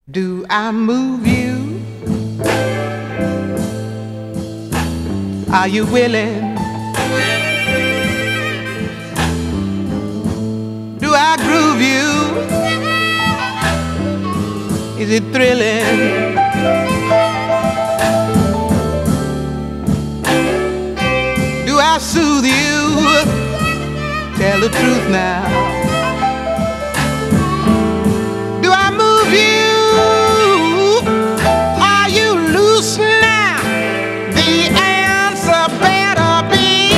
Do I move you? Are you willing? Do I groove you? Is it thrilling? Do I soothe you? Tell the truth now. Do I move you? Are you loose now? The answer better be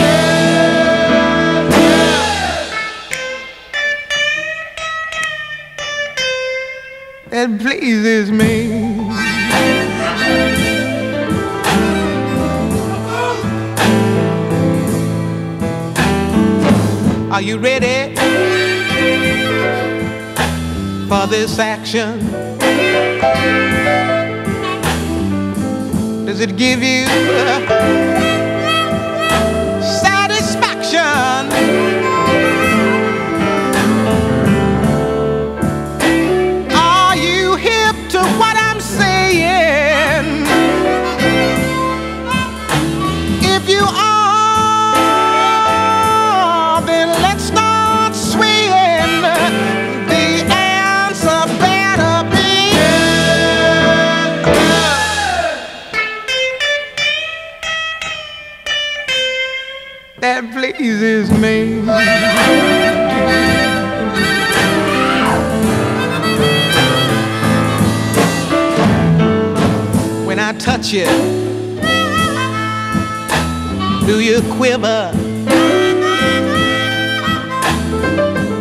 that pleases me. Are you ready for this action? Does it give you satisfaction? Are you hip to what I'm saying? If you are, that pleases me. When I touch you, do you quiver?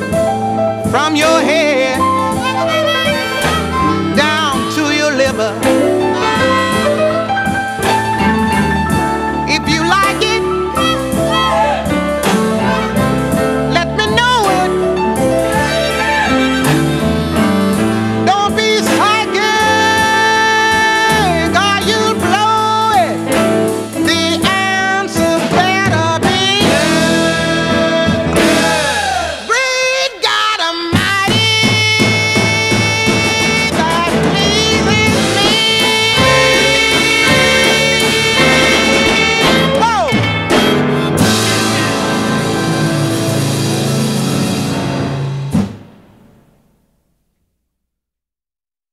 From your head down to your liver.